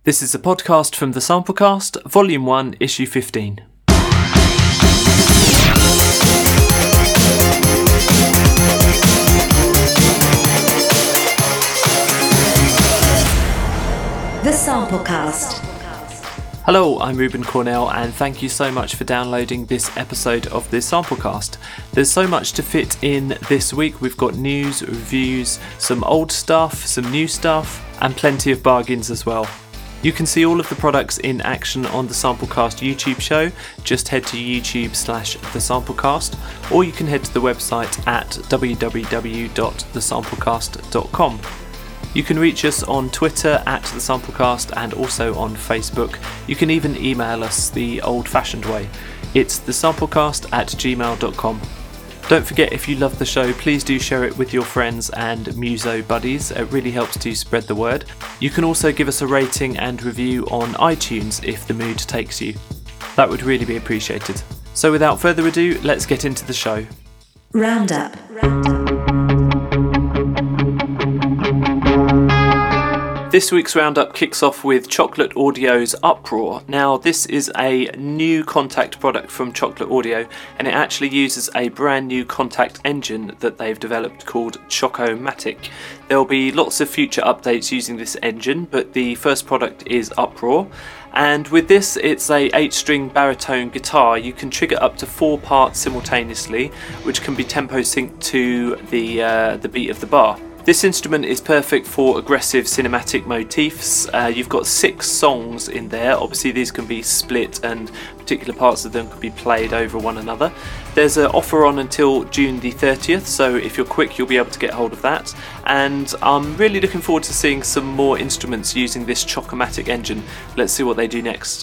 This is a podcast from The Samplecast, Volume 1, Issue 15. The Samplecast. Hello, I'm Ruben Cornell and thank you so much for downloading this episode of The Samplecast. There's so much to fit in this week. We've got news, reviews, some old stuff, some new stuff, and plenty of bargains as well. You can see all of the products in action on the Samplecast YouTube show. Just head to YouTube/The Samplecast, or you can head to the website at www.thesamplecast.com. You can reach us on Twitter at The Samplecast and also on Facebook. You can even email us the old-fashioned way. It's thesamplecast@gmail.com. Don't forget, if you love the show, please do share it with your friends and muso buddies. It really helps to spread the word. You can also give us a rating and review on iTunes if the mood takes you. That would really be appreciated. So without further ado, let's get into the show. Roundup. This week's roundup kicks off with Chocolate Audio's Uproar. Now, this is a new Kontakt product from Chocolate Audio, and it actually uses a brand new Kontakt engine that they've developed called Chocomatic. There'll be lots of future updates using this engine, but the first product is Uproar. And with this, it's a 8-string baritone guitar. You can trigger up to 4 parts simultaneously, which can be tempo synced to the beat of the bar. This instrument is perfect for aggressive cinematic motifs. You've got 6 songs in there. Obviously these can be split and particular parts of them can be played over one another. There's an offer on until June the 30th, so if you're quick you'll be able to get hold of that. And I'm really looking forward to seeing some more instruments using this Chocomatic engine. Let's see what they do next.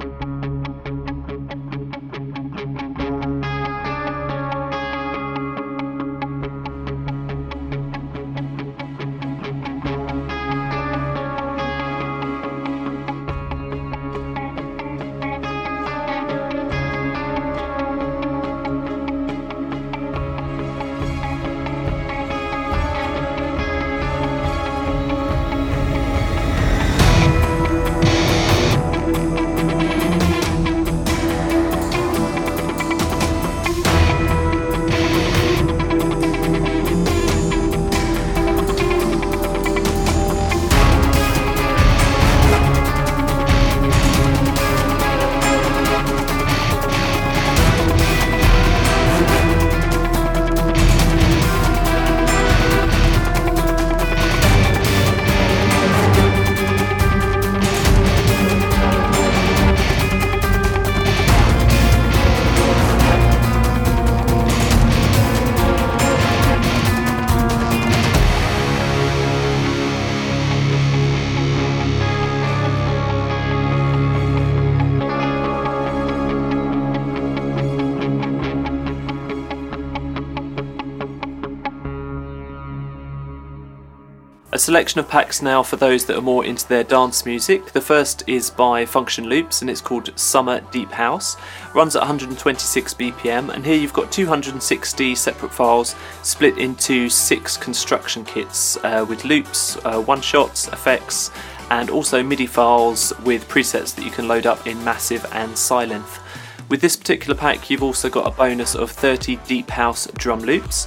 A selection of packs now for those that are more into their dance music. The first is by Function Loops and it's called Summer Deep House. Runs at 126 BPM, and here you've got 260 separate files split into 6 construction kits with loops, one-shots, effects, and also MIDI files with presets that you can load up in Massive and Silent. With this particular pack you've also got a bonus of 30 Deep House drum loops.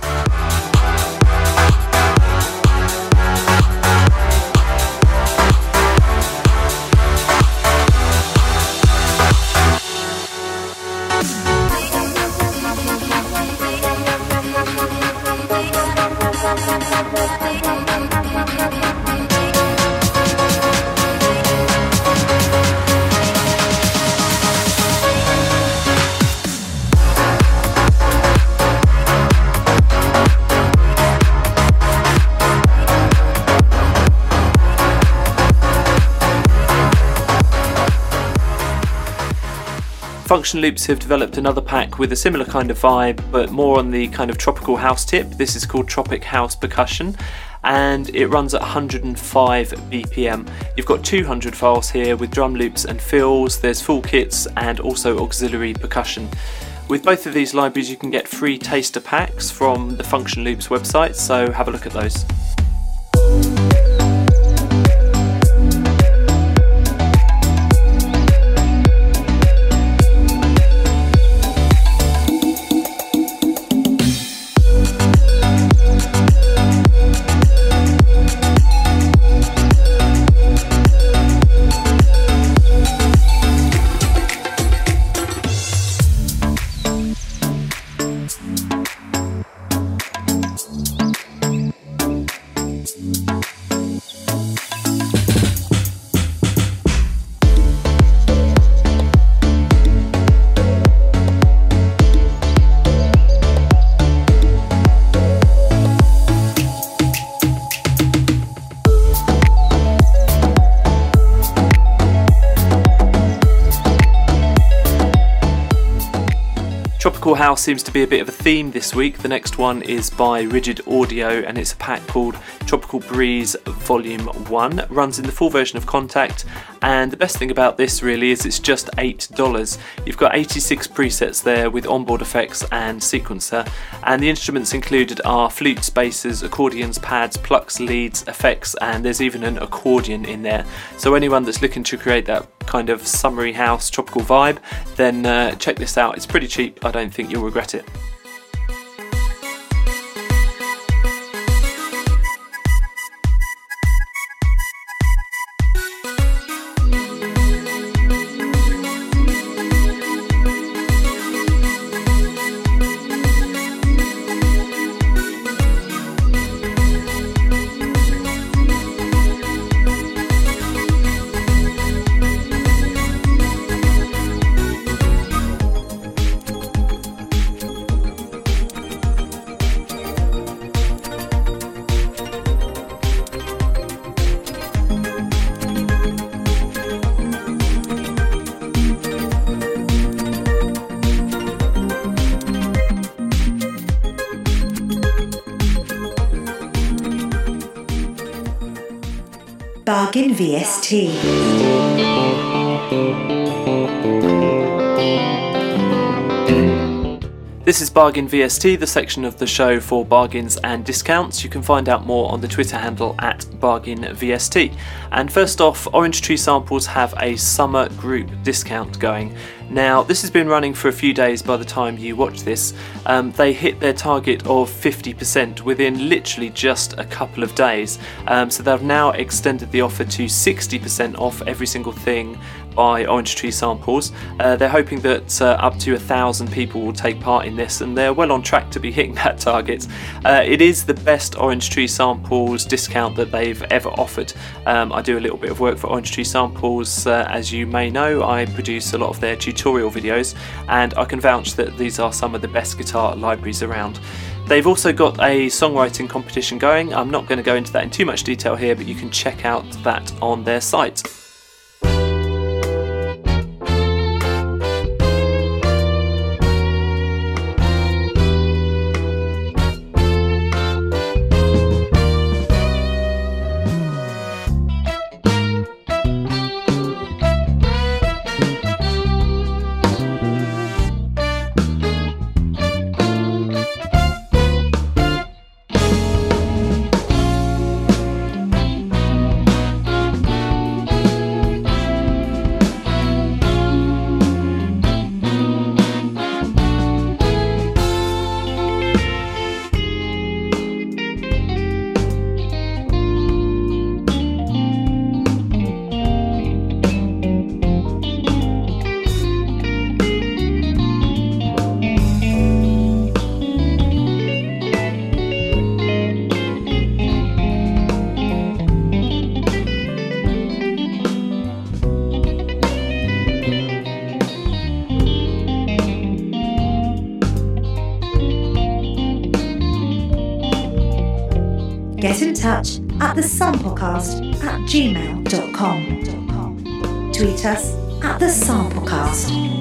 Function Loops have developed another pack with a similar kind of vibe, but more on the kind of tropical house tip. This is called Tropic House Percussion, and it runs at 105 BPM. You've got 200 files here with drum loops and fills, there's full kits and also auxiliary percussion. With both of these libraries you can get free taster packs from the Function Loops website, so have a look at those. Tropical House seems to be a bit of a theme this week. The next one is by Rigid Audio and it's a pack called Tropical Breeze Volume 1. It runs in the full version of Kontakt, and the best thing about this really is it's just $8. You've got 86 presets there with onboard effects and sequencer, and the instruments included are flutes, basses, accordions, pads, plucks, leads, effects, and there's even an accordion in there. So anyone that's looking to create that kind of summery house tropical vibe, then check this out. It's pretty cheap. I don't think you'll regret it. Bargain VST. This is Bargain VST, the section of the show for bargains and discounts. You can find out more on the Twitter handle at Bargain VST. And first off, Orange Tree Samples have a summer group discount going. Now, this has been running for a few days by the time you watch this. They hit their target of 50% within literally just a couple of days. So they've now extended the offer to 60% off every single thing by Orange Tree Samples. They're hoping that up to 1,000 people will take part in this, and they're well on track to be hitting that target. It is the best Orange Tree Samples discount that they've ever offered. I do a little bit of work for Orange Tree Samples. As you may know, I produce a lot of their tutorial videos, and I can vouch that these are some of the best guitar libraries around. They've also got a songwriting competition going. I'm not going to go into that in too much detail here, but you can check out that on their site. Get in touch at thesamplecast@gmail.com. Tweet us at thesamplecast.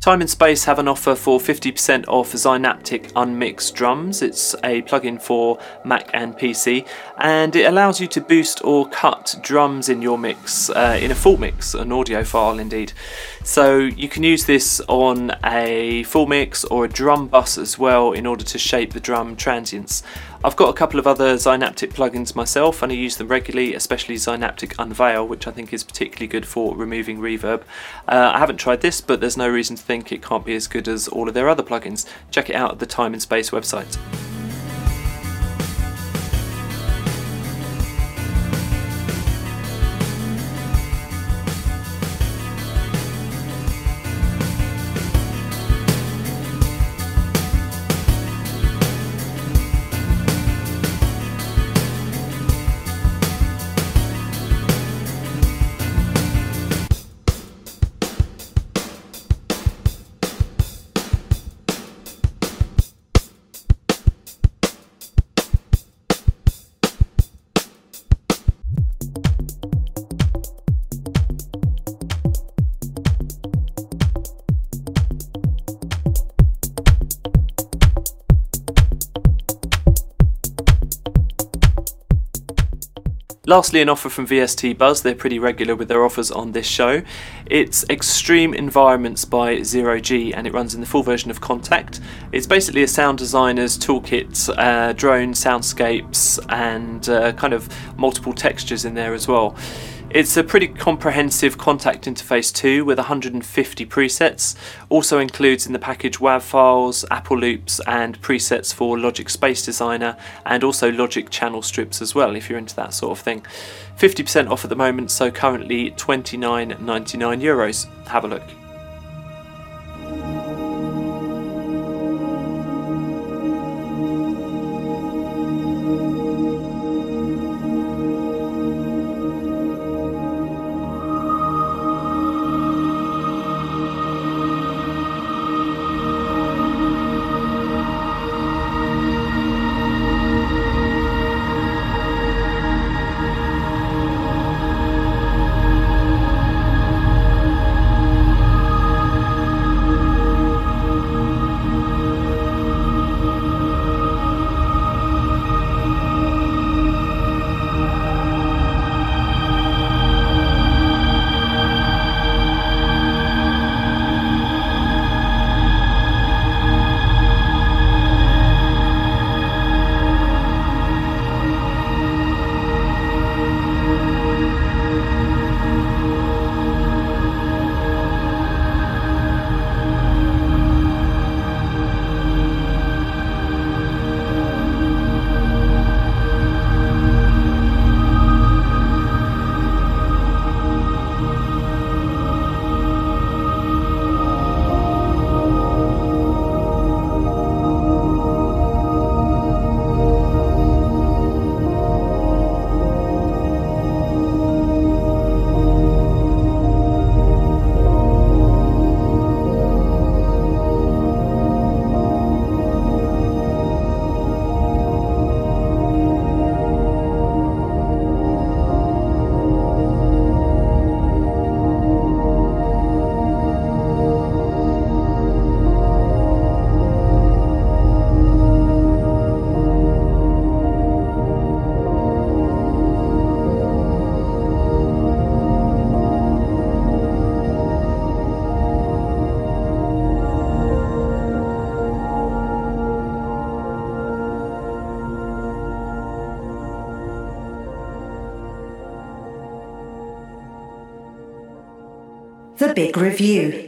Time and Space have an offer for 50% off Zynaptic Unmixed Drums. It's a plugin for Mac and PC, and it allows you to boost or cut drums in your mix, in a full mix, an audio file indeed. So you can use this on a full mix or a drum bus as well in order to shape the drum transients. I've got a couple of other Zynaptic plugins myself and I use them regularly, especially Zynaptic Unveil, which I think is particularly good for removing reverb. I haven't tried this, but there's no reason to think it can't be as good as all of their other plugins. Check it out at the Time and Space website. Lastly, an offer from VST Buzz. They're pretty regular with their offers on this show. It's Extreme Environments by Zero G, and it runs in the full version of Kontakt. It's basically a sound designer's toolkit, drone soundscapes and kind of multiple textures in there as well. It's a pretty comprehensive Kontakt interface too, with 150 presets. Also includes in the package WAV files, Apple loops and presets for Logic Space Designer, and also Logic channel strips as well if you're into that sort of thing. 50% off at the moment, so currently €29.99. Have a look. The Big Review.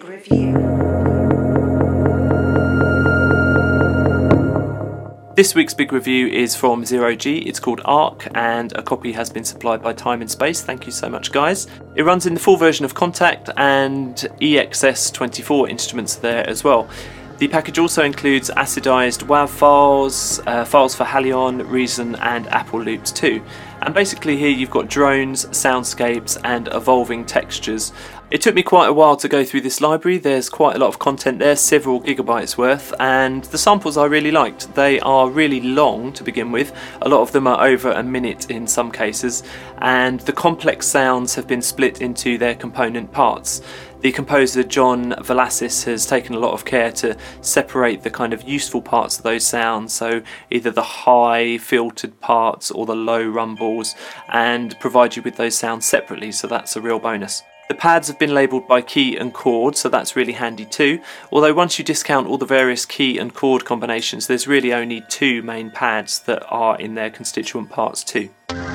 This week's big review is from Zero G. It's called Arc, and a copy has been supplied by Time and Space. Thank you so much, guys. It runs in the full version of Kontakt, and EXS24 instruments there as well. The package also includes acidized WAV files, files for Halion, Reason and Apple loops too. And basically here you've got drones, soundscapes and evolving textures. It took me quite a while to go through this library. There's quite a lot of content there, several gigabytes worth, and the samples I really liked. They are really long to begin with. A lot of them are over a minute in some cases, and the complex sounds have been split into their component parts. The composer John Velasquez has taken a lot of care to separate the kind of useful parts of those sounds, so either the high filtered parts or the low rumbles, and provide you with those sounds separately, so that's a real bonus. The pads have been labelled by key and chord, so that's really handy too, although once you discount all the various key and chord combinations, there's really only 2 main pads that are in their constituent parts too.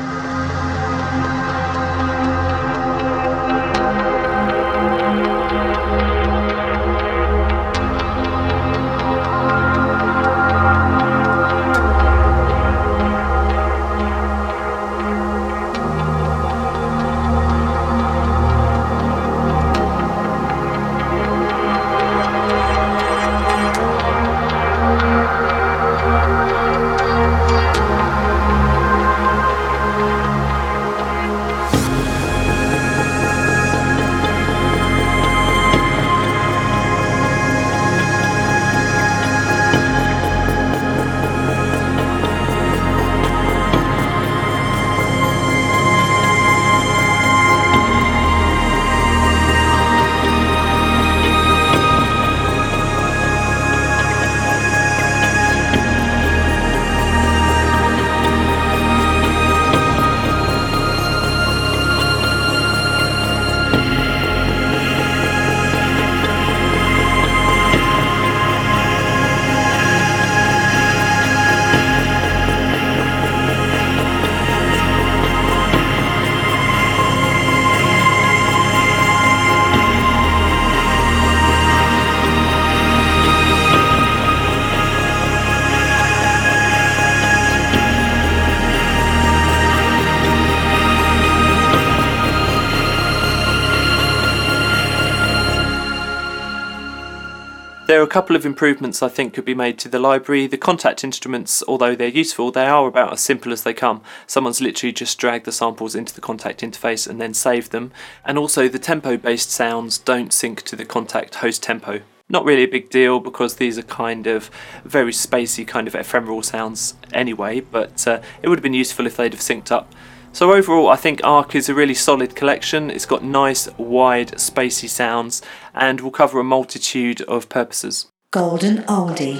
There are a couple of improvements I think could be made to the library. The contact instruments, although they're useful, they are about as simple as they come. Someone's literally just dragged the samples into the contact interface and then saved them. And also the tempo-based sounds don't sync to the contact host tempo. Not really a big deal because these are kind of very spacey, kind of ephemeral sounds anyway, but it would have been useful if they'd have synced up. So overall, I think Arc is a really solid collection. It's got nice, wide, spacey sounds and will cover a multitude of purposes. Golden Oldie.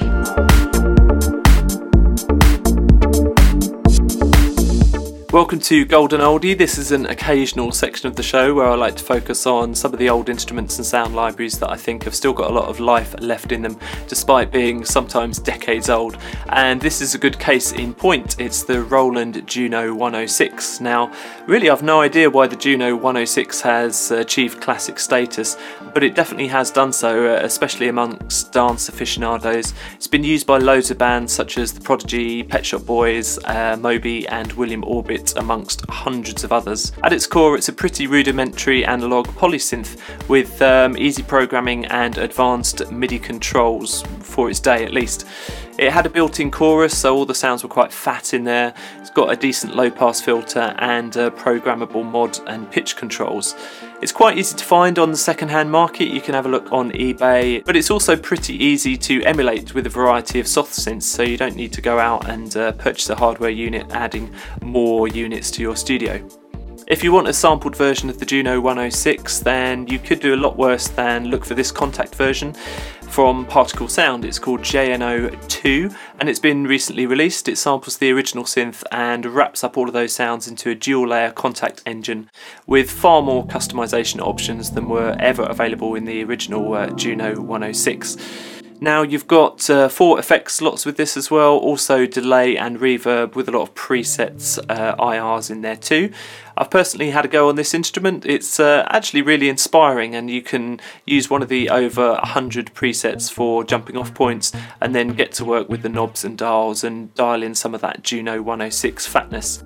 Welcome to Golden Oldie. This is an occasional section of the show where I like to focus on some of the old instruments and sound libraries that I think have still got a lot of life left in them, despite being sometimes decades old. And this is a good case in point. It's the Roland Juno 106. Now, really I've no idea why the Juno 106 has achieved classic status, but it definitely has done so, especially amongst dance aficionados. It's been used by loads of bands such as The Prodigy, Pet Shop Boys, Moby and William Orbit, amongst hundreds of others. At its core, it's a pretty rudimentary analog polysynth with easy programming and advanced MIDI controls, for its day at least. It had a built-in chorus, so all the sounds were quite fat in there. It's got a decent low-pass filter and programmable mod and pitch controls. It's quite easy to find on the second-hand market. You can have a look on eBay, but it's also pretty easy to emulate with a variety of soft synths, so you don't need to go out and purchase a hardware unit, adding more units to your studio. If you want a sampled version of the Juno 106, then you could do a lot worse than look for this contact version from Particle Sound. It's called JNO2 and it's been recently released. It samples the original synth and wraps up all of those sounds into a dual layer contact engine with far more customization options than were ever available in the original Juno 106. Now you've got 4 effects slots with this as well, also delay and reverb with a lot of presets, IRs in there too. I've personally had a go on this instrument. It's actually really inspiring, and you can use one of the over 100 presets for jumping off points and then get to work with the knobs and dials and dial in some of that Juno 106 fatness.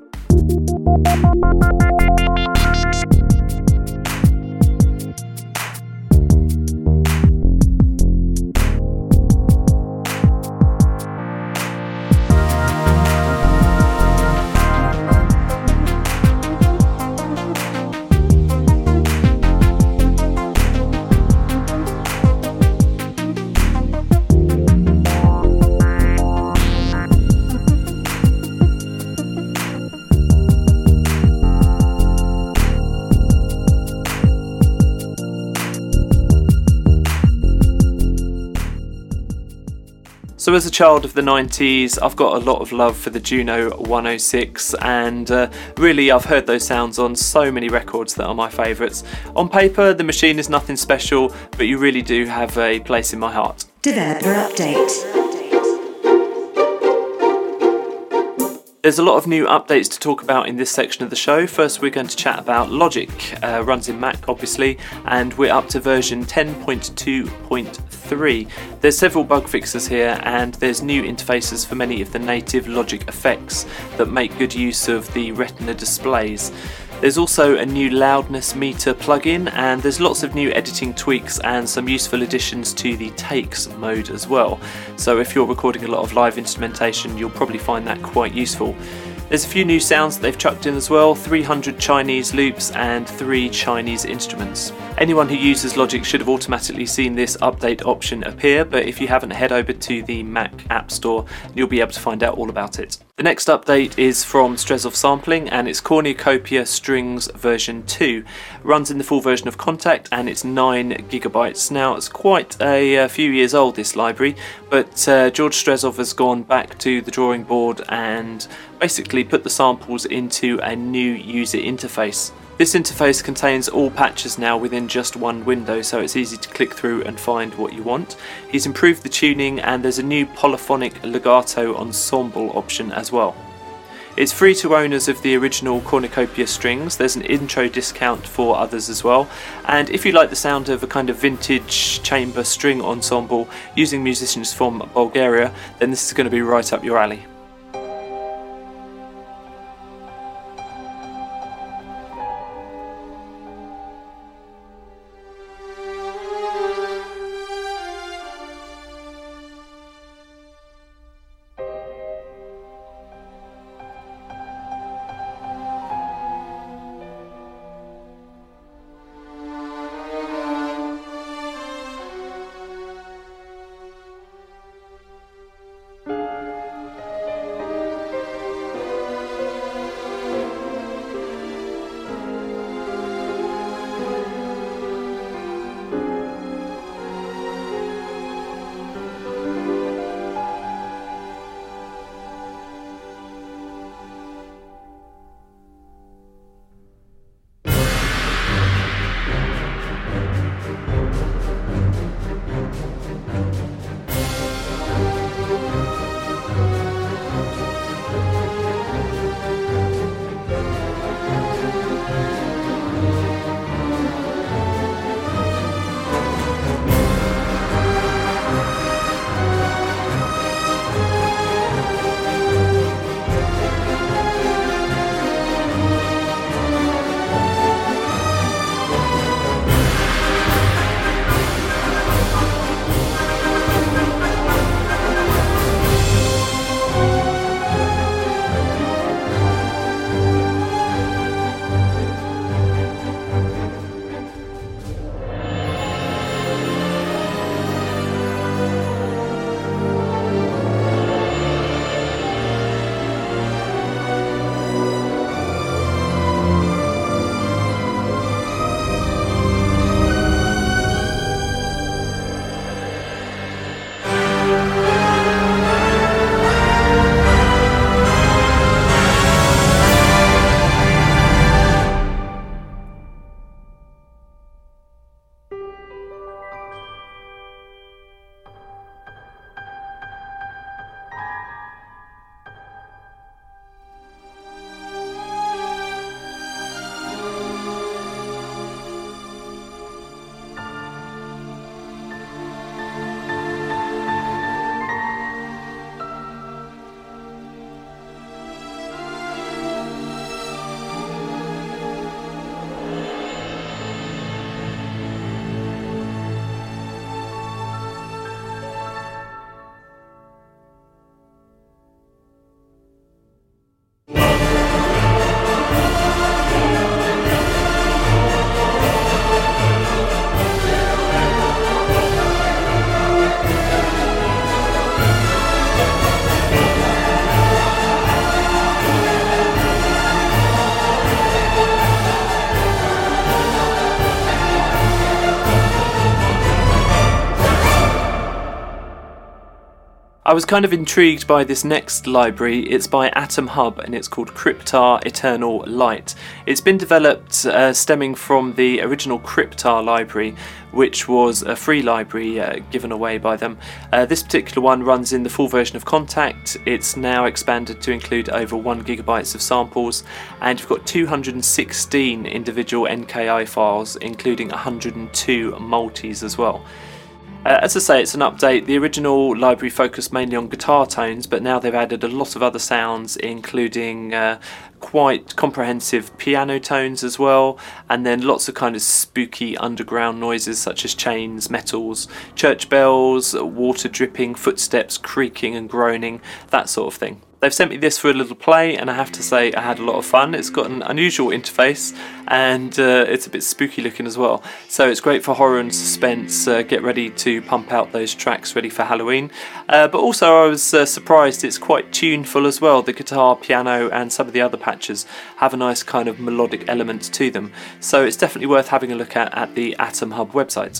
So as a child of the 90s, I've got a lot of love for the Juno 106, and really I've heard those sounds on so many records that are my favourites. On paper, the machine is nothing special, but you really do have a place in my heart. Developer update. There's a lot of new updates to talk about in this section of the show. First, we're going to chat about Logic. Runs in Mac, obviously, and we're up to version 10.2.3. There's several bug fixes here, and there's new interfaces for many of the native Logic effects that make good use of the Retina displays. There's also a new loudness meter plugin, and there's lots of new editing tweaks and some useful additions to the takes mode as well. So if you're recording a lot of live instrumentation, you'll probably find that quite useful. There's a few new sounds that they've chucked in as well, 300 Chinese loops and 3 Chinese instruments. Anyone who uses Logic should have automatically seen this update option appear, but if you haven't, head over to the Mac App Store and you'll be able to find out all about it. The next update is from Strezov Sampling, and it's Cornucopia Strings version 2. Runs in the full version of Kontakt, and it's 9 GB. Now, it's quite a few years old, this library, but George Strezov has gone back to the drawing board and basically put the samples into a new user interface. This interface contains all patches now within just one window, so it's easy to click through and find what you want. He's improved the tuning, and there's a new polyphonic legato ensemble option as well. It's free to owners of the original Cornucopia strings. There's an intro discount for others as well, and if you like the sound of a kind of vintage chamber string ensemble using musicians from Bulgaria, then this is going to be right up your alley. I was kind of intrigued by this next library. It's by Atom Hub and it's called Cryptar Eternal Light. It's been developed stemming from the original Cryptar library, which was a free library given away by them. This particular one runs in the full version of Kontakt. It's now expanded to include over 1 GB of samples, and you've got 216 individual NKI files, including 102 multis as well. As I say, it's an update. The original library focused mainly on guitar tones, but now they've added a lot of other sounds, including quite comprehensive piano tones as well, and then lots of kind of spooky underground noises such as chains, metals, church bells, water dripping, footsteps creaking and groaning, that sort of thing. They've sent me this for a little play, and I have to say I had a lot of fun. It's got an unusual interface, and it's a bit spooky looking as well. So it's great for horror and suspense. Get ready to pump out those tracks ready for Halloween. But also I was surprised it's quite tuneful as well. The guitar, piano and some of the other patches have a nice kind of melodic element to them. So it's definitely worth having a look at the Atom Hub website.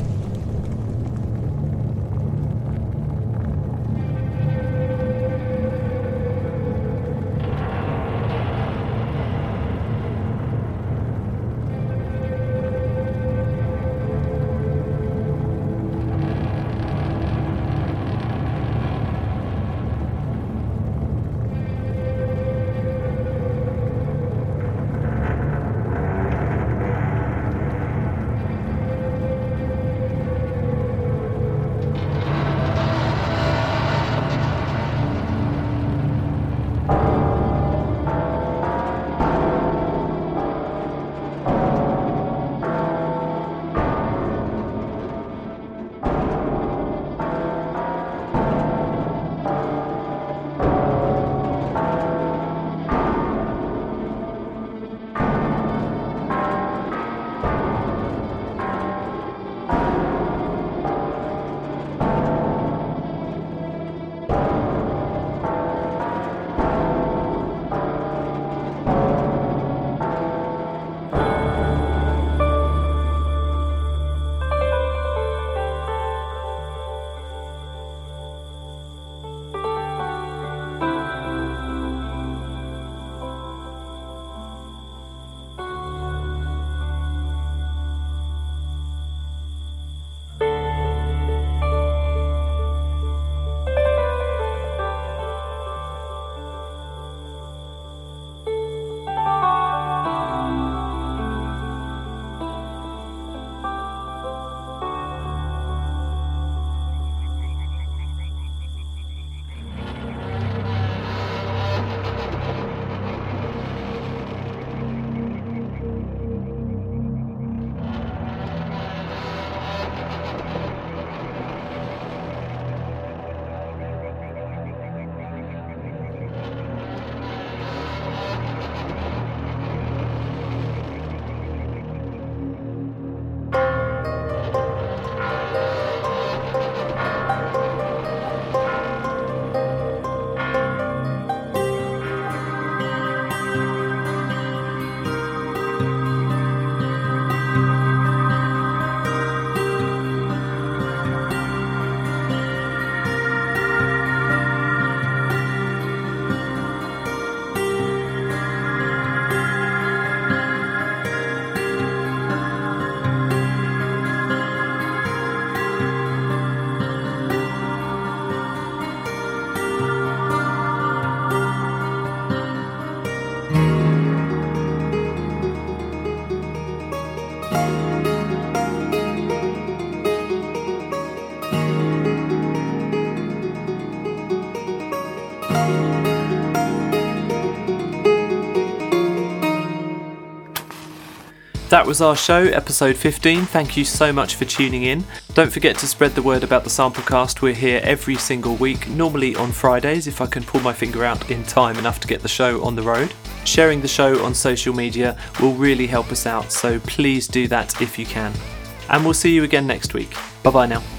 That was our show, episode 15. Thank you so much for tuning in. Don't forget to spread the word about the Samplecast. We're here every single week, normally on Fridays if I can pull my finger out in time enough to get the show on the road. Sharing the show on social media will really help us out, so please do that if you can. And we'll see you again next week. Bye bye now.